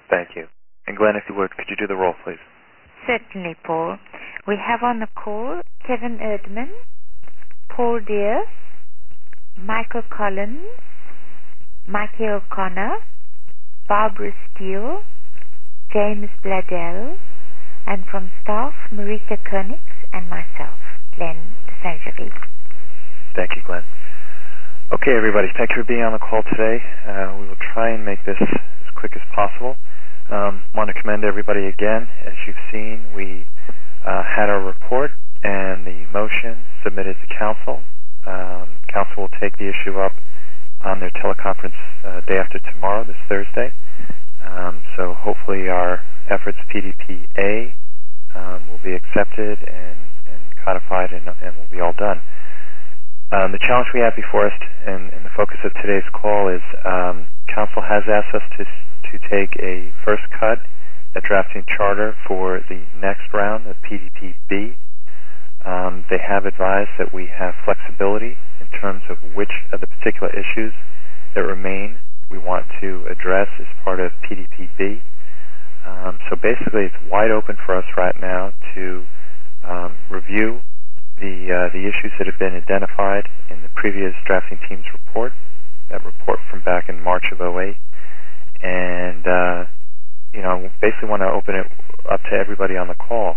Thank you. And Glenn, if you would, could you do the roll, please? Certainly, Paul. We have on the call Kevin Erdman, Paul Deere, Michael Collins, Mikey O'Connor, Barbara Steele, James Bladell, and from staff, Marita Koenigs and myself, Glenn Saint-Gervais. Thank you, Glenn. Okay, everybody, thank you for being on the call today. We will try and make this as quick as possible. Want to commend everybody again. As you've seen, we had our report and the motion submitted to Council. Council will take the issue up on their teleconference day after tomorrow, this Thursday. So hopefully our efforts, PDP-A, will be accepted and codified and will be all done. The challenge we have before us and the focus of today's call is Council has asked us to take a first cut at drafting charter for the next round of PDP-B. They have advised that we have flexibility in terms of which of the particular issues that remain we want to address as part of PDP-B. So basically it's wide open for us right now to review the issues that have been identified in the previous drafting team's report, that report from back in March of 2008, and basically want to open it up to everybody on the call.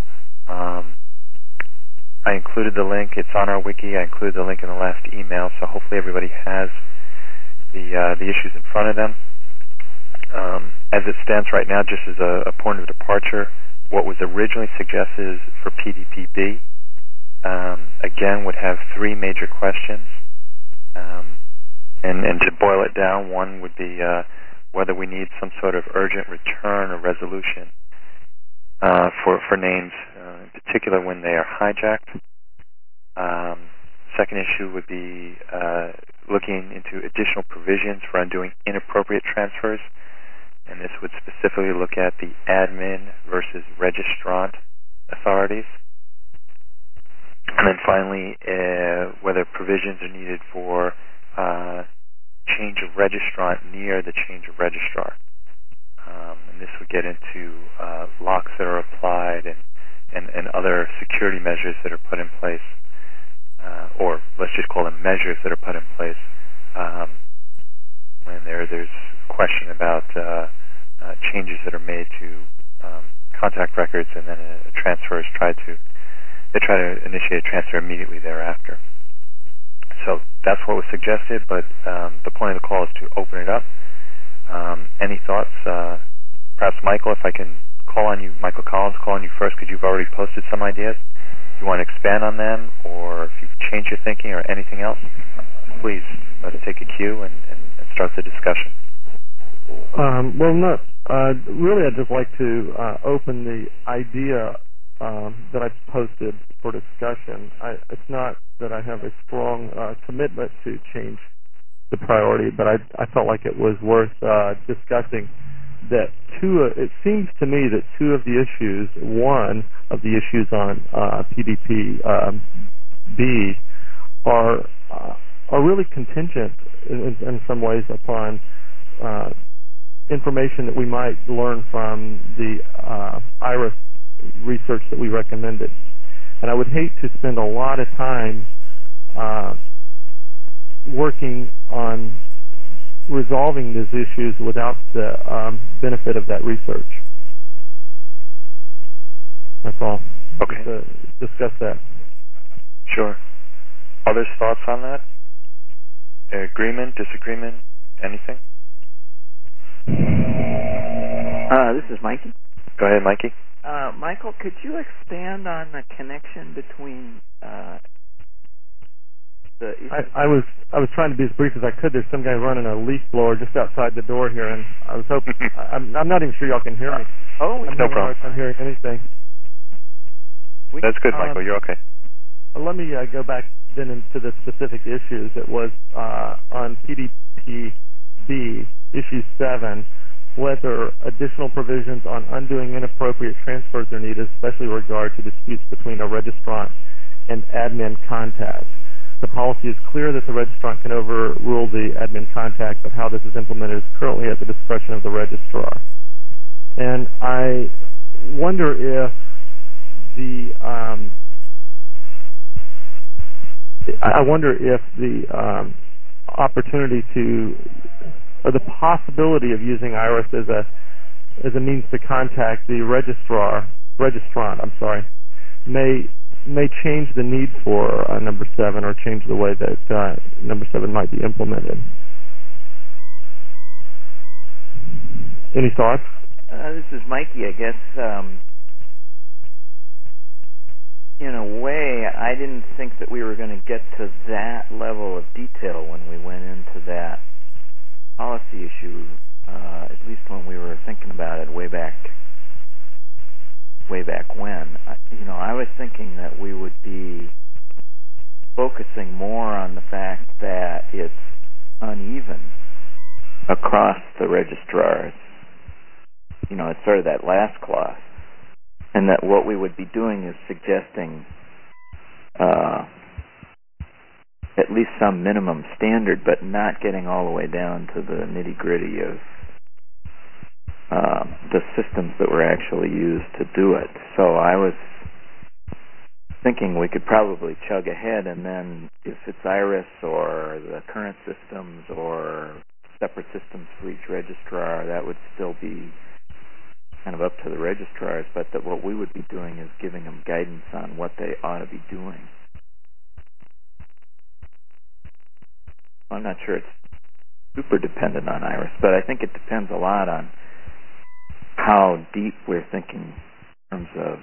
I included the link. It's on our wiki. I included the link in the last email, so hopefully everybody has the issues in front of them. As it stands right now, just as a point of departure, what was originally suggested for PDP-B again would have three major questions, and to boil it down, one would be whether we need some sort of urgent return or resolution for names, in particular when they are hijacked. Second issue would be looking into additional provisions for undoing inappropriate transfers, and this would specifically look at the admin versus registrant authorities. And then finally, whether provisions are needed for change of registrant near the change of registrar. And this would get into locks that are applied and other security measures that are put in place, or let's just call them measures that are put in place when there's question about changes that are made to contact records, and then a transfer is try to initiate a transfer immediately thereafter. So that's what was suggested, but the point of the call is to open it up. Any thoughts? Perhaps Michael, if I can call on you, Michael Collins, call on you first, because you've already posted some ideas. If you want to expand on them, or if you've changed your thinking or anything else, please let's take a cue and start the discussion. Really, I'd just like to open the idea that I posted for discussion. It's not that I have a strong commitment to change the priority, but I felt like it was worth discussing that it seems to me that two of the issues, one of the issues on PDP-B are really contingent in some ways upon information that we might learn from the IRIS research that we recommended. And I would hate to spend a lot of time working on resolving these issues without the benefit of that research. That's all. Okay. Just to discuss that. Sure. Others' thoughts on that? Agreement, disagreement, anything? This is Mikey. Go ahead, Mikey. Michael, could you expand on the connection between the... I was trying to be as brief as I could. There's some guy running a leaf blower just outside the door here, and I was hoping... I'm not even sure y'all can hear me. Oh, I'm no problem. I'm hearing anything. That's good, Michael. You're okay. Let me go back then into the specific issues. It was on PDP-B, issue 7, whether additional provisions on undoing inappropriate transfers are needed, especially with regard to disputes between a registrant and admin contact. The policy is clear that the registrant can overrule the admin contact, but how this is implemented is currently at the discretion of the registrar. And I wonder if the opportunity to, or the possibility of using IRIS as a means to contact the registrant, may change the need for number 7 or change the way that number 7 might be implemented. Any thoughts? This is Mikey. I guess in a way, I didn't think that we were going to get to that level of detail when we went into that policy issue, at least when we were thinking about it way back when. I was thinking that we would be focusing more on the fact that it's uneven across the registrars. It's sort of that last clause. And that what we would be doing is suggesting at least some minimum standard, but not getting all the way down to the nitty-gritty of the systems that were actually used to do it. So I was thinking we could probably chug ahead, and then if it's IRIS or the current systems or separate systems for each registrar, that would still be kind of up to the registrars, but that what we would be doing is giving them guidance on what they ought to be doing. I'm not sure it's super dependent on IRIS, but I think it depends a lot on how deep we're thinking in terms of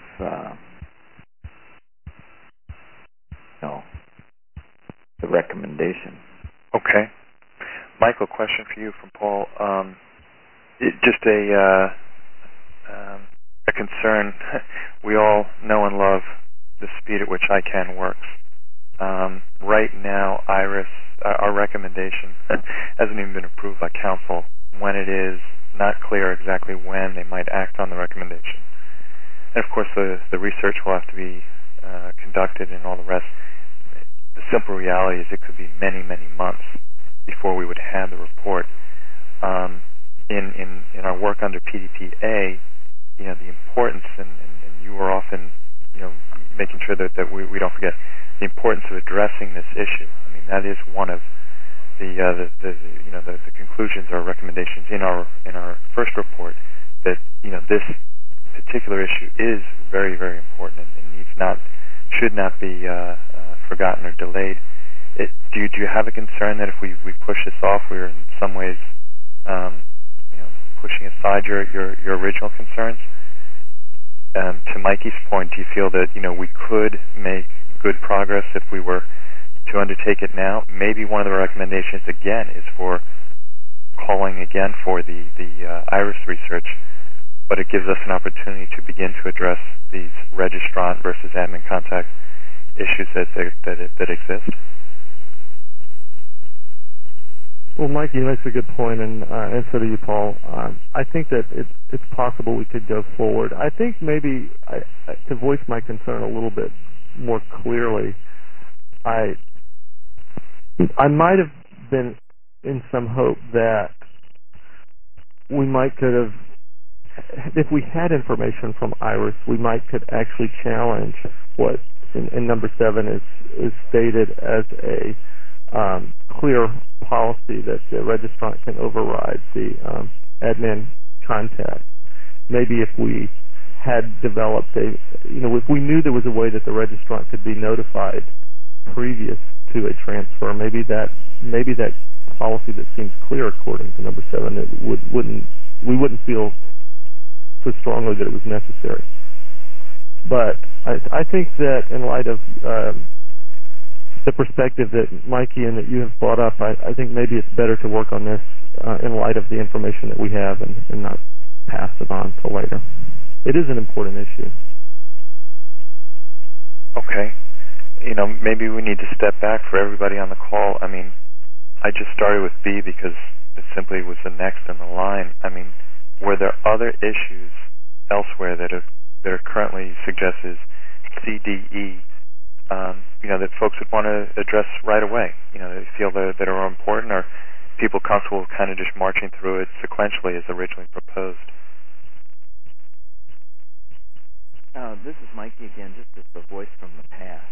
the recommendation. Okay. Michael, question for you from Paul. Just a concern. We all know and love the speed at which ICANN works. Right now, IRIS, our recommendation, hasn't even been approved by Council. When it is, not clear exactly when they might act on the recommendation. And of course, the research will have to be conducted and all the rest. The simple reality is it could be many, many months before we would have the report. In our work under PDP-A, the importance, and you are often, making sure that we don't forget the importance of addressing this issue. I mean, that is one of the conclusions or recommendations in our first report, that this particular issue is very, very important and should not be forgotten or delayed. Do you have a concern that if we push this off, we're in some ways pushing aside your original concerns? To Mikey's point, do you feel that we could make good progress if we were to undertake it now? Maybe one of the recommendations again is for calling again for the IRIS research, but it gives us an opportunity to begin to address these registrant versus admin contact issues that exist. Well, Mikey, that's a good point, and so do you, Paul. I think that it's possible we could go forward. I think maybe to voice my concern a little bit more clearly, I might have been in some hope that we could have, if we had information from IRIS, we could actually challenge what in number 7 is stated as a clear policy that the registrant can override the admin contact. Maybe if we had developed if we knew there was a way that the registrant could be notified previous to a transfer, maybe that policy that seems clear according to number 7, we wouldn't feel so strongly that it was necessary. But I think that in light of the perspective that Mikey and that you have brought up, I think maybe it's better to work on this in light of the information that we have and not pass it on till later. It is an important issue. Okay. Maybe we need to step back for everybody on the call. I mean, I just started with B because it simply was the next in the line. I mean, were there other issues elsewhere that are currently suggested, C, D, E, that folks would want to address right away? They feel that are important, or people comfortable kind of just marching through it sequentially as originally proposed? This is Mikey again, just as the voice from the past.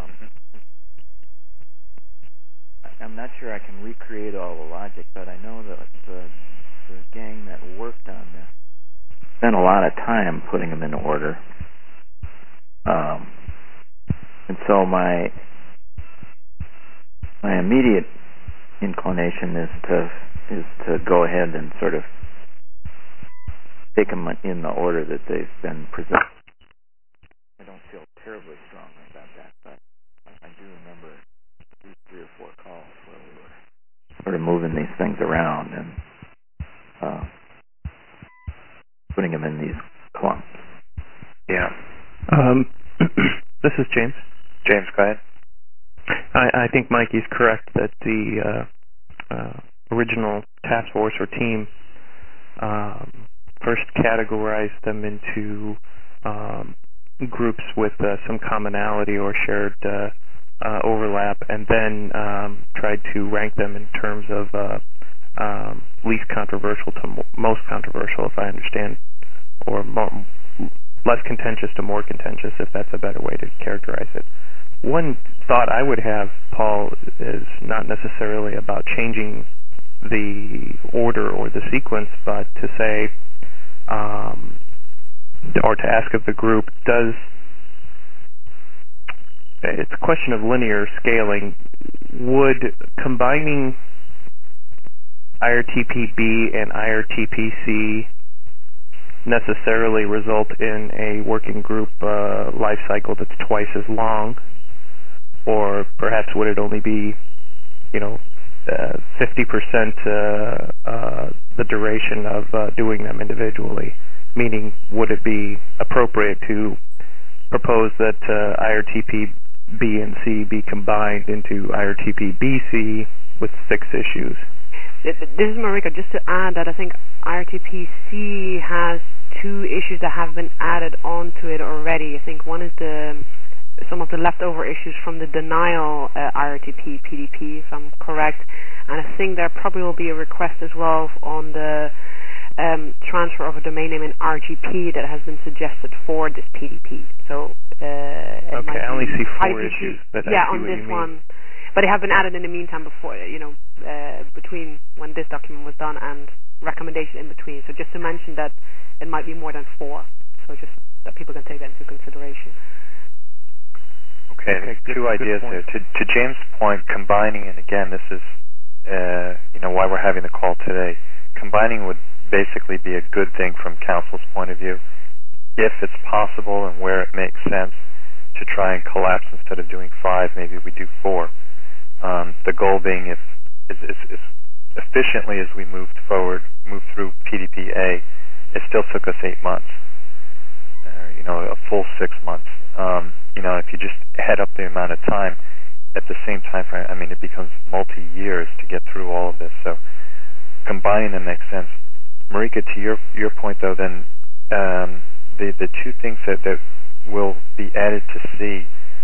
I'm not sure I can recreate all the logic, but I know that the gang that worked on this spent a lot of time putting them in order. And so my immediate inclination is to go ahead and sort of take them in the order that they've been presented. I don't feel terribly strongly about that, but I do remember at least 3 or 4 calls where we were sort of moving these things around and putting them in these clumps. Yeah. This is James. James, go ahead. I think Mikey's correct that the original task force or team first categorized them into groups with some commonality or shared overlap, and then tried to rank them in terms of least controversial to most controversial, if I understand, or less contentious to more contentious, if that's a better way to characterize it. One thought I would have, Paul, is not necessarily about changing the order or the sequence, but to say, or to ask of the group, it's a question of linear scaling. Would combining IRTP-B and IRTP-C necessarily result in a working group life cycle that's twice as long? Or perhaps would it only be, 50% the duration of doing them individually? Meaning, would it be appropriate to propose that IRTP-B and C be combined into IRTP-BC with 6 issues? This is Marika. Just to add that I think IRTP-C has 2 issues that have been added onto it already. I think one is some of the leftover issues from the denial IRTP PDP, if I'm correct, and I think there probably will be a request as well on the transfer of a domain name in RGP that has been suggested for this PDP. So okay, I only see 4 IRTP, issues. But yeah, on this one, but they have been added in the meantime before, between when this document was done and recommendation in between. So just to mention that it might be more than 4. So just that people can take that into consideration. Okay, 2 ideas there. To James' point, combining, and again, this is why we're having the call today. Combining would basically be a good thing from Council's point of view, if it's possible and where it makes sense to try and collapse instead of doing 5. Maybe we do 4. The goal being, if efficiently as we moved through PDP-A, it still took us 8 months. A full 6 months. If you just head up the amount of time at the same time frame, it becomes multi-years to get through all of this. So combining them makes sense. Marika, to your point though, then the 2 things that will be added to C,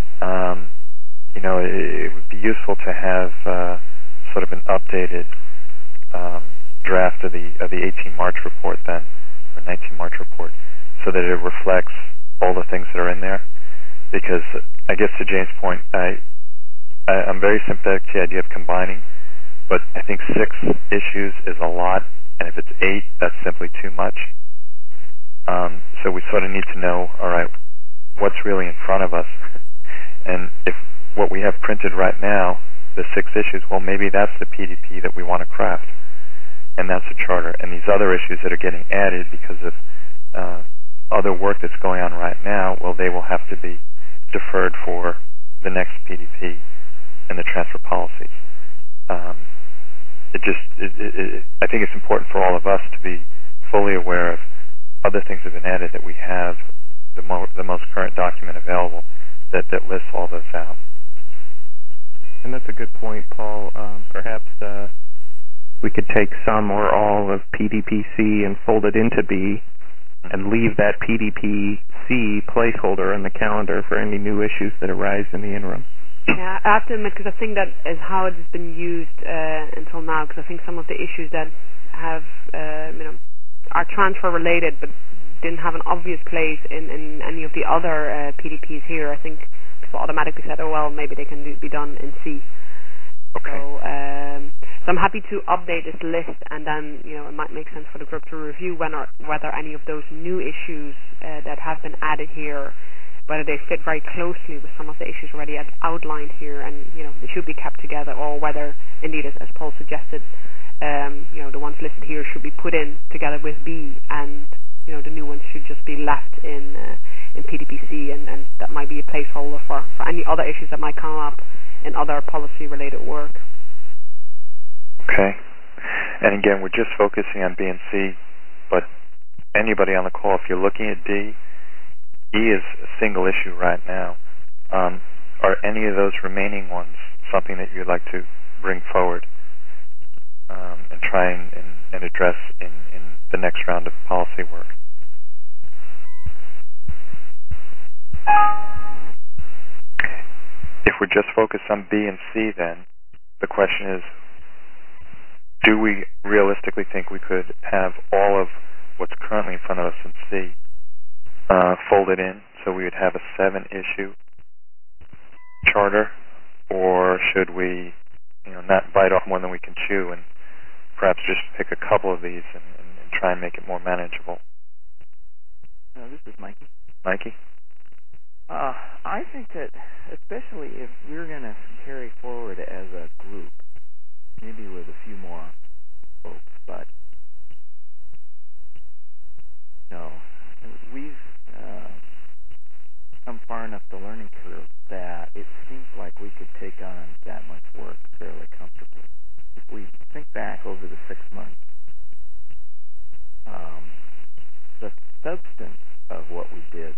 it would be useful to have sort of an updated draft of the 18 March report then, or 19 March report, so that it reflects all the things that are in there. Because I guess to James' point, I'm very sympathetic to the idea of combining, but I think 6 issues is a lot, and if it's 8, that's simply too much. So we sort of need to know, all right, what's really in front of us, and if what we have printed right now, the 6 issues, well, maybe that's the PDP that we want to craft, and that's a charter. And these other issues that are getting added because of other work that's going on right now, well, they will have to be deferred for the next PDP and the transfer policies. I think it's important for all of us to be fully aware of other things that have been added, that we have the most current document available that lists all those out. And that's a good point, Paul. Perhaps we could take some or all of PDP-C and fold it into B, and leave that PDP-C placeholder on the calendar for any new issues that arise in the interim. Yeah, I have to admit, because I think that is how it has been used until now, because I think some of the issues that have, are transfer related but didn't have an obvious place in any of the other PDPs here, I think people automatically said, oh well, maybe they can be done in C. Okay. So I'm happy to update this list, and then it might make sense for the group to review whether any of those new issues that have been added here, whether they fit very closely with some of the issues already outlined here, and they should be kept together, or whether indeed, as Paul suggested, the ones listed here should be put in together with B, and the new ones should just be left in PDPC, and that might be a placeholder for any other issues that might come up in other policy-related work. Okay. And again, we're just focusing on B and C, but anybody on the call, if you're looking at D, E is a single issue right now. Are any of those remaining ones something that you'd like to bring forward and try and address in the next round of policy work? If we're just focused on B and C, then the question is, do we realistically think we could have all of what's currently in front of us in C folded in, so we would have a 7-issue charter, or should we not bite off more than we can chew and perhaps just pick a couple of these and try and make it more manageable? This is Mikey. Mikey? I think that, especially if we're going to carry forward as a group, maybe with a few more folks, but we've come far enough the learning curve that it seems like we could take on that much work fairly comfortably. If we think back over the 6 months, the substance of what we did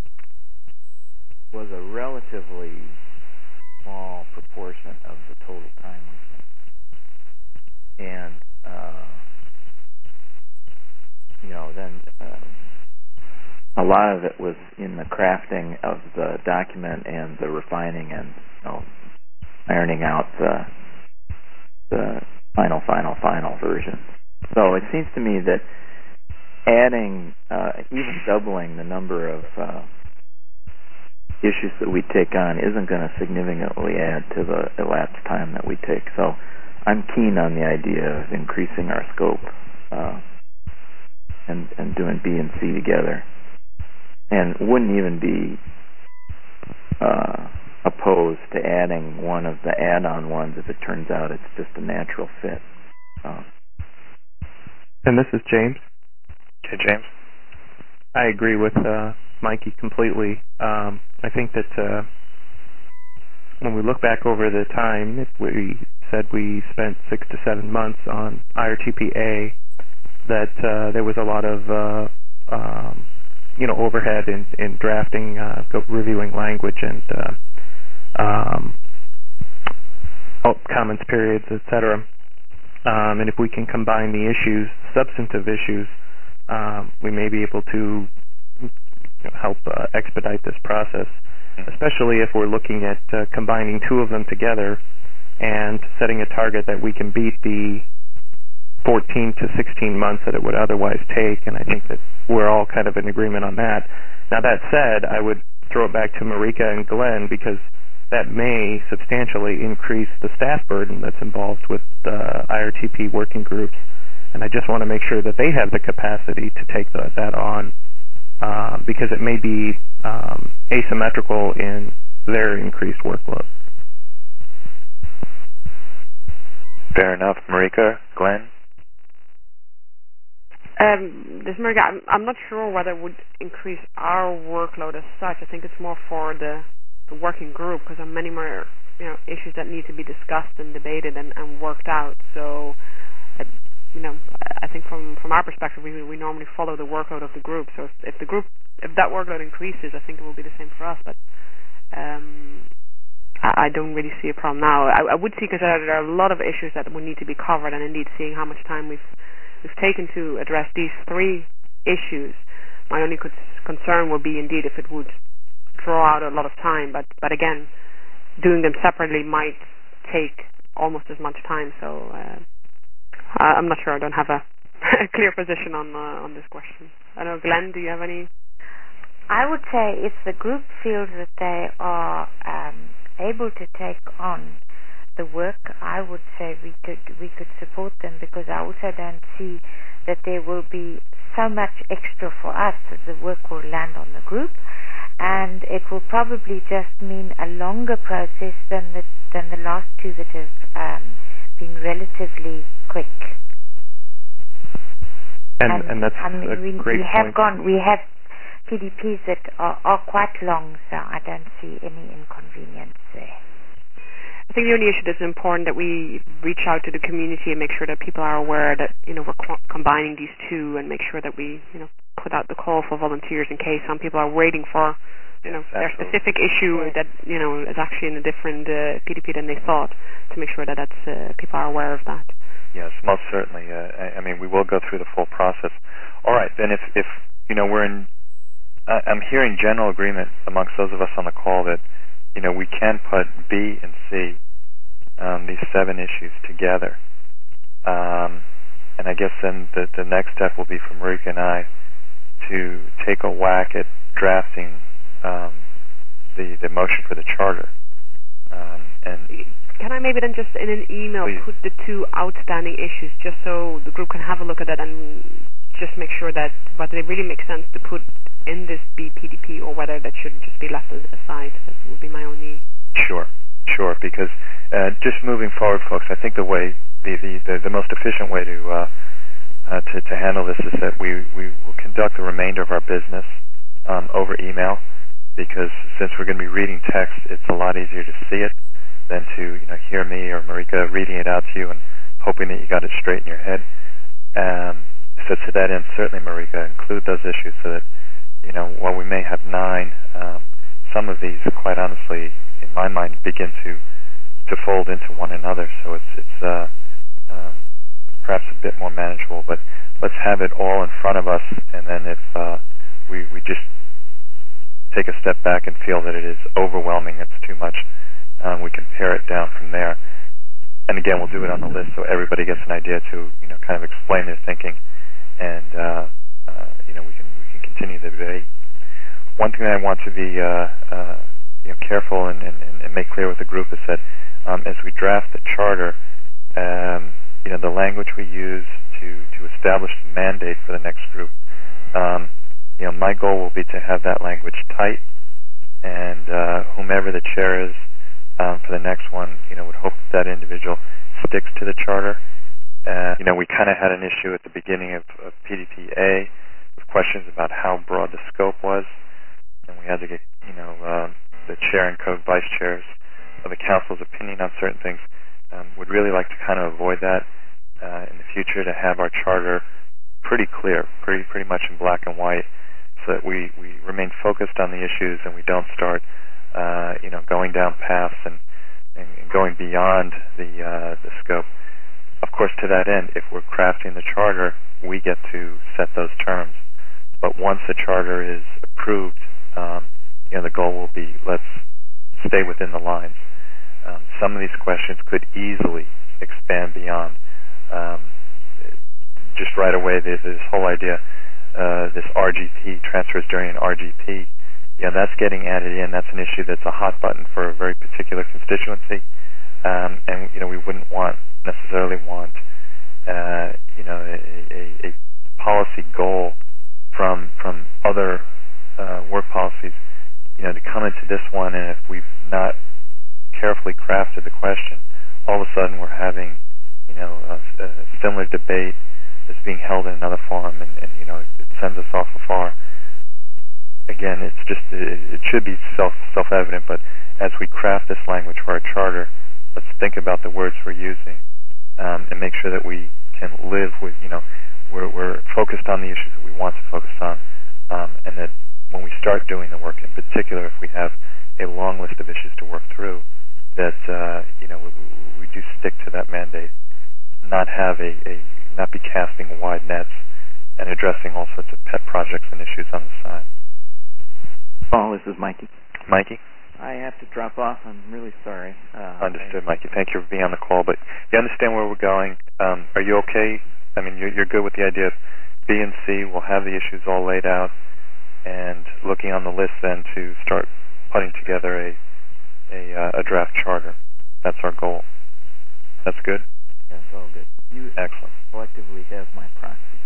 was a relatively small proportion of the total time we spent. And, then a lot of it was in the crafting of the document and the refining and ironing out the final version. So it seems to me that adding, even doubling the number of issues that we take on isn't going to significantly add to the elapsed time that we take. So I'm keen on the idea of increasing our scope and doing B and C together, and wouldn't even be opposed to adding one of the add-on ones if it turns out it's just a natural fit. And this is James. Okay, James. I agree with Mikey completely. I think that when we look back over the time, if we said we spent 6 to 7 months on IRTP-A, that there was a lot of overhead in drafting, reviewing language, and comments periods, etc. And if we can combine the issues, substantive issues, we may be able to help expedite this process, especially if we're looking at combining 2 of them together and setting a target that we can beat the 14 to 16 months that it would otherwise take, and I think that we're all kind of in agreement on that. Now, that said, I would throw it back to Marika and Glenn, because that may substantially increase the staff burden that's involved with IRTP working groups, and I just want to make sure that they have the capacity to take that on, because it may be asymmetrical in their increased workload. Fair enough. Marika, Glenn? I'm not sure whether it would increase our workload as such. I think it's more for the working group, because there are many more issues that need to be discussed and debated and worked out. So, I think from our perspective, we normally follow the workload of the group. So if that workload increases, I think it will be the same for us. But I don't really see a problem now. I would see, because there are a lot of issues that would need to be covered, and indeed seeing how much time we've taken to address these 3 issues. My only concern would be indeed if it would draw out a lot of time, but again, doing them separately might take almost as much time. So I'm not sure. I don't have a clear position on this question. I don't know, Glenn, do you have any? I would say if the group feels that they are able to take on the work, I would say we could support them, because I also don't see that there will be so much extra for us that the work will land on the group, and it will probably just mean a longer process than the last two that have been relatively quick. And that's a great point. We have PDPs that are quite long, so I don't see any inconvenience there. I think the only issue that's important that we reach out to the community and make sure that people are aware that we're combining these two, and make sure that we put out the call for volunteers in case some people are waiting for their specific issue that is actually in a different PDP than they thought, to make sure that people are aware of that. Yes, most certainly. I mean, we will go through the full process. All right, then if we're in, I'm hearing general agreement amongst those of us on the call that we can put B and C, these 7 issues together. And I guess then the next step will be for Marika and I to take a whack at drafting the motion for the charter. And can I maybe then just in an email put the 2 outstanding issues, just so the group can have a look at that and just make sure that whether they really make sense to put in this BPDP or whether that should just be left aside. That would be my only. Sure, because just moving forward, folks, I think the way the most efficient way to handle this is that we will conduct the remainder of our business over email, because since we're going to be reading text, it's a lot easier to see it than to hear me or Marika reading it out to you and hoping that you got it straight in your head. So to that end, certainly, Marika, include those issues so that while we may have 9, some of these, quite honestly, in my mind, begin to fold into one another. So it's perhaps a bit more manageable. But let's have it all in front of us, and then if we just take a step back and feel that it is overwhelming, it's too much, we can pare it down from there. And again, we'll do it on the list so everybody gets an idea to kind of explain their thinking, and we can continue the debate. One thing that I want to be careful and make clear with the group is that as we draft the charter, the language we use to establish the mandate for the next group, my goal will be to have that language tight, and whomever the chair is for the next one, would hope that individual sticks to the charter. We kind of had an issue at the beginning of PDP-A with questions about how broad the scope was, and we had to get the chair and co-vice chairs of the council's opinion on certain things. Would really like to kind of avoid that in the future, to have our charter pretty clear, pretty much in black and white, so that we remain focused on the issues and we don't start going down paths and going beyond the scope. Of course, to that end, if we're crafting the charter, we get to set those terms. But once the charter is approved, the goal will be, let's stay within the lines. Some of these questions could easily expand beyond. Just right away, there's this whole idea, this RGP, transfers during an RGP, that's getting added in. That's an issue that's a hot button for a very particular constituency, and we wouldn't necessarily want a policy goal from other work policies, to come into this one, and if we've not carefully crafted the question, all of a sudden we're having a similar debate that's being held in another forum, and it sends us off afar. Again, it should be self-evident, but as we craft this language for our charter, let's think about the words we're using, and make sure that we can live with, we're focused on the issues that we want to focus on, and that when we start doing the work, in particular, if we have a long list of issues to work through, that we do stick to that mandate, not have not be casting wide nets and addressing all sorts of pet projects and issues on the side. Paul, this is Mikey. Mikey? I have to drop off. I'm really sorry. Understood, Mikey. Thank you for being on the call. But you understand where we're going. Are you okay? I mean, you're good with the idea of B and C, we'll have the issues all laid out, and looking on the list then to start putting together a draft charter. That's our goal. That's good? That's all good. You excellent. Collectively have my proxy.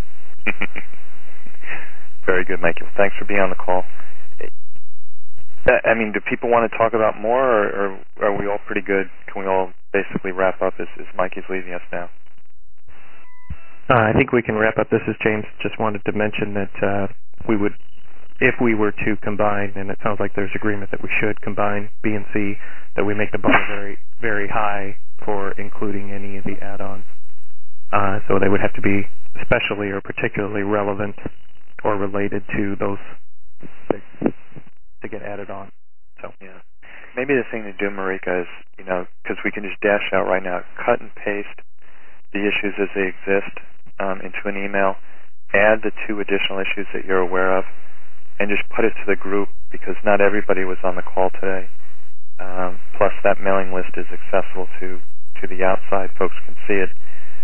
Very good, Mikey. Well, thanks for being on the call. I mean, do people want to talk about more, or are we all pretty good? Can we all basically wrap up as Mikey's leaving us now? I think we can wrap up. This is James. Just wanted to mention that we would, if we were to combine, and it sounds like there's agreement that we should combine B and C, that we make the bar very, very high for including any of the add-ons. So they would have to be especially or particularly relevant or related to those to get added on. So yeah, maybe the thing to do, Marika, is, because we can just dash out right now, cut and paste the issues as they exist into an email, add the 2 additional issues that you're aware of, and just put it to the group, because not everybody was on the call today. Plus, that mailing list is accessible to the outside. Folks can see it.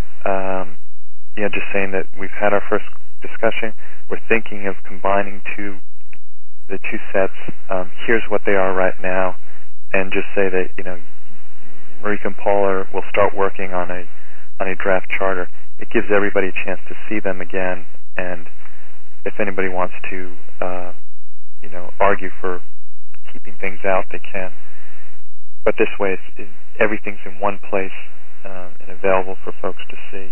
Just saying that we've had our first discussion. We're thinking of combining the 2 sets. Here's what they are right now, and just say that Marika and Paul will start working on a draft charter. It gives everybody a chance to see them again, and if anybody wants to argue for keeping things out, they can. But this way, everything's in one place and available for folks to see.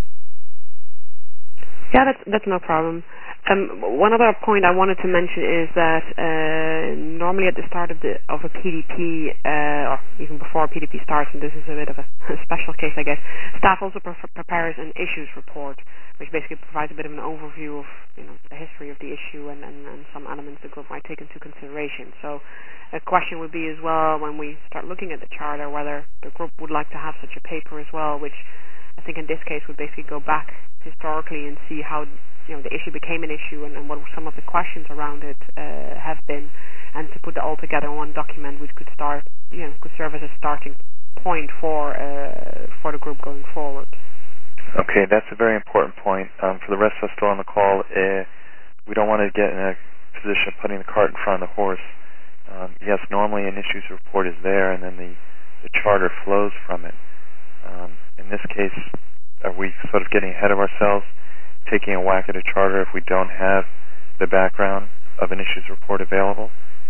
Yeah, that's no problem. One other point I wanted to mention is that normally at the start of a PDP, or even before a PDP starts, and this is a bit of a special case, I guess, staff also prepares an issues report, which basically provides a bit of an overview of the history of the issue and some elements the group might take into consideration. So a question would be as well, when we start looking at the charter, whether the group would like to have such a paper as well, which I think in this case would basically go back historically and see how the issue became an issue and what some of the questions around it have been, and to put it all together in one document, which could serve as a starting point for the group going forward. Okay, that's a very important point. For the rest of us still on the call, we don't want to get in a position of putting the cart in front of the horse. Yes, normally an issues report is there, and then the charter flows from it. In this case, are we sort of getting ahead of ourselves, taking a whack at a charter if we don't have the background of an issues report available?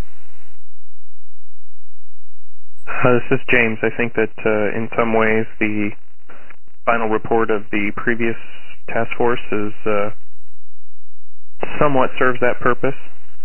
This is James. I think that in some ways the final report of the previous task force is somewhat serves that purpose.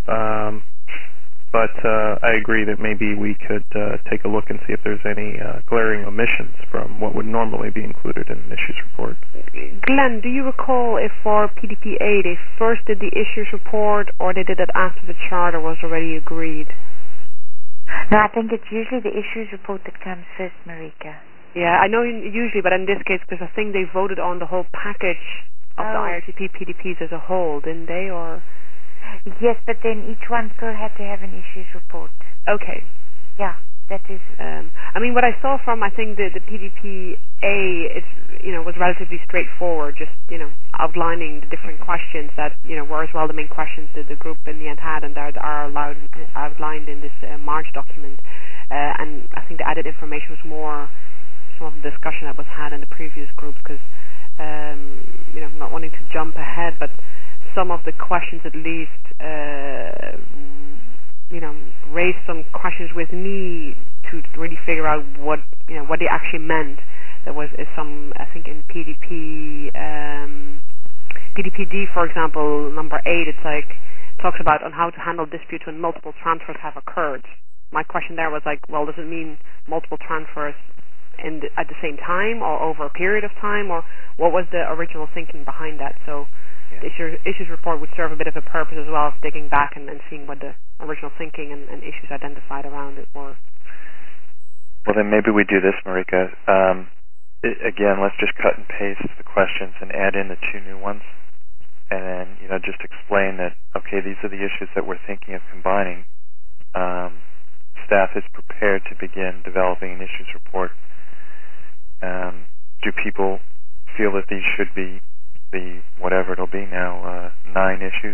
But I agree that maybe we could take a look and see if there's any glaring omissions from what would normally be included in an issues report. Glenn, do you recall if for PDP-A they first did the issues report, or they did it after the charter was already agreed? No, I think it's usually the issues report that comes first, Marika. Yeah, I know usually, but in this case, because I think they voted on the whole package of the IRTP PDPs as a whole, didn't they? Or yes, but then each one still had to have an issues report. Okay. Yeah, that is. I mean, what I saw from, I think, the PDP-A, it's was relatively straightforward, just outlining the different questions that were as well the main questions that the group in the end had, and that are outlined in this March document. And I think the added information was more some of the discussion that was had in the previous groups, because not wanting to jump ahead, but some of the questions at least raised some questions with me to really figure out what they actually meant. There was some, I think, in PDP-D, for example, number 8, it's like talks about on how to handle disputes when multiple transfers have occurred. My question there was like, well, does it mean multiple transfers at the same time or over a period of time, or what was the original thinking behind that? So the issues report would serve a bit of a purpose as well of digging back and seeing what the original thinking and issues identified around it were. Well, then maybe we do this, Marika. Again, let's just cut and paste the questions and add in the 2 new ones, and then just explain that, okay, these are the issues that we're thinking of combining. Staff is prepared to begin developing an issues report. Do people feel that these should be the whatever it'll be now, 9 issues,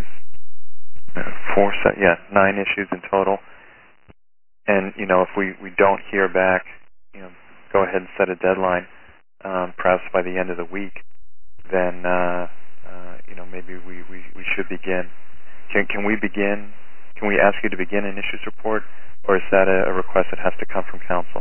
9 issues in total. And if we don't hear back, go ahead and set a deadline, perhaps by the end of the week. Then maybe we should begin. Can we begin? Can we ask you to begin an issues report, or is that a request that has to come from council?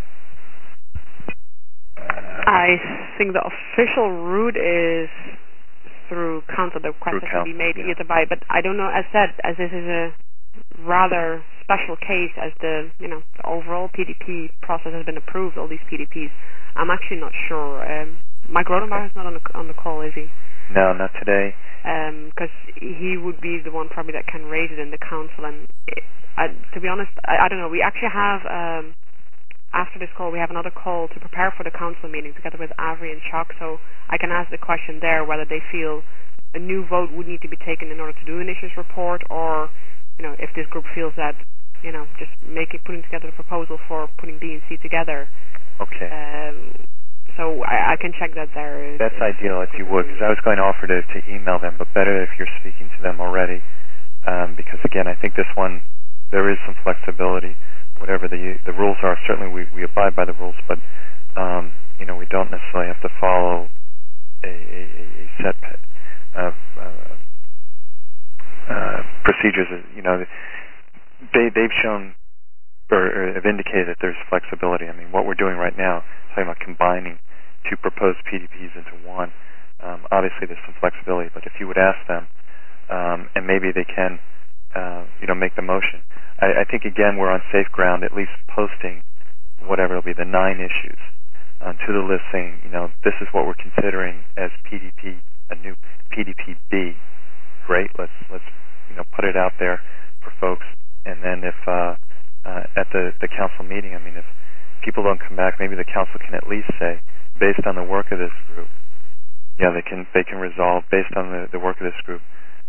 I think the official route is through council. The request has to be made either by, but I don't know. As said, as this is a rather special case, as the overall PDP process has been approved, all these PDPs, I'm actually not sure. Mike Rodenbach is not on the call, is he? No, not today. Because he would be the one probably that can raise it in the council. And to be honest, I don't know. We actually have, after this call, we have another call to prepare for the council meeting together with Avery and Chuck. So I can ask the question there whether they feel a new vote would need to be taken in order to do an issues report, or if this group feels that just putting together a proposal for putting B and C together. Okay. So I can check that there. That's ideal if you would, because I was going to offer to email them, but better if you're speaking to them already, because again, I think this one, there is some flexibility. Whatever the rules are, certainly we abide by the rules, but we don't necessarily have to follow a set procedures. They've shown or have indicated that there's flexibility. I mean, what we're doing right now is talking about combining 2 proposed PDPs into one. Obviously, there's some flexibility, but if you would ask them, and maybe they can, make the motion. I think, again, we're on safe ground, at least posting whatever it'll be, the 9 issues to the list saying, this is what we're considering as PDP, a new PDP-B. Great, let's put it out there for folks. And then if at the council meeting, I mean, if people don't come back, maybe the council can at least say, based on the work of this group, they can resolve based on the work of this group.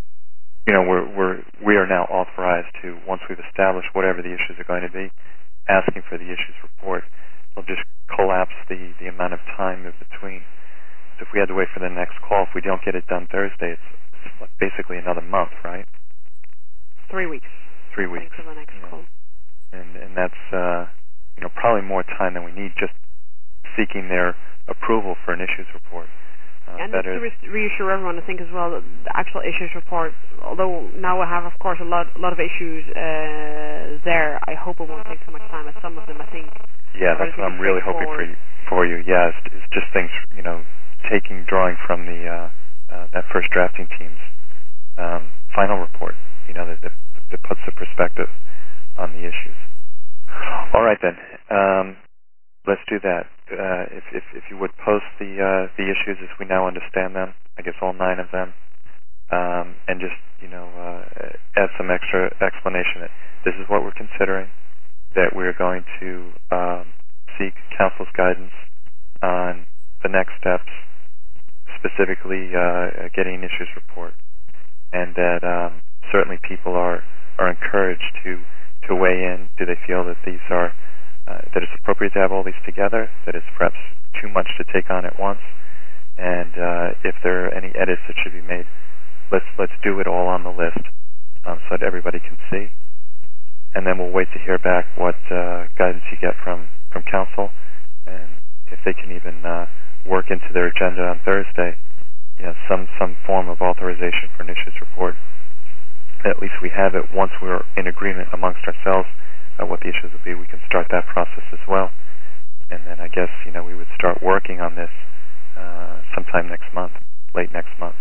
We are now authorized to, once we've established whatever the issues are going to be, asking for the issues report. We'll just collapse the amount of time in between. So if we had to wait for the next call, if we don't get it done Thursday, it's basically another month, right? 3 weeks. 3 weeks. For the next call. And that's probably more time than we need, just seeking their approval for an issues report. And just to reassure everyone, I think as well that the actual issues report, although now we have, of course, a lot of issues there, I hope it won't take too much time. As some of them, I think. Yeah, that's what I'm really hoping for you. Yeah, it's just things, drawing from the that first drafting team's final report. That puts the perspective on the issues. All right then. Let's do that. If you would post the issues as we now understand them, I guess all 9 of them, and just add some extra explanation that this is what we're considering, that we're going to seek council's guidance on the next steps, specifically getting an issues report, and that certainly people are encouraged to weigh in. Do they feel that these are that it's appropriate to have all these together, that it's perhaps too much to take on at once, and if there are any edits that should be made, let's do it all on the list so that everybody can see, and then we'll wait to hear back what guidance you get from council, and if they can even work into their agenda on Thursday, some form of authorization for an issues report. At least we have it once we're in agreement amongst ourselves what the issues will be. We can start that process as well, and then I guess we would start working on this sometime next month, late next month.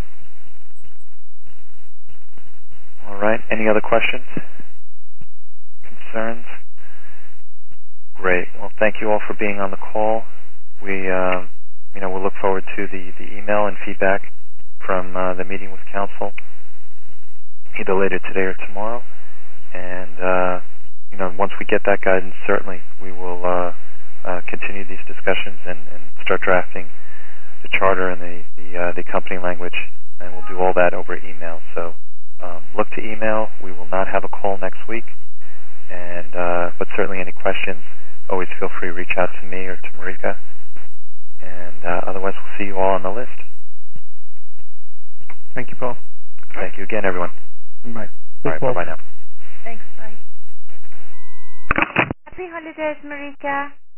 All right. Any other questions? Concerns? Great. Well, thank you all for being on the call. We'll look forward to the email and feedback from the meeting with council, either later today or tomorrow, and once we get that guidance, certainly we will continue these discussions and start drafting the charter and the company language, and we'll do all that over email. So look to email. We will not have a call next week, but certainly any questions, always feel free to reach out to me or to Marika, and otherwise we'll see you all on the list. Thank you, Paul. Thank you again, everyone. Bye. All right, bye-bye now. Thanks, bye. Happy holidays, Marika.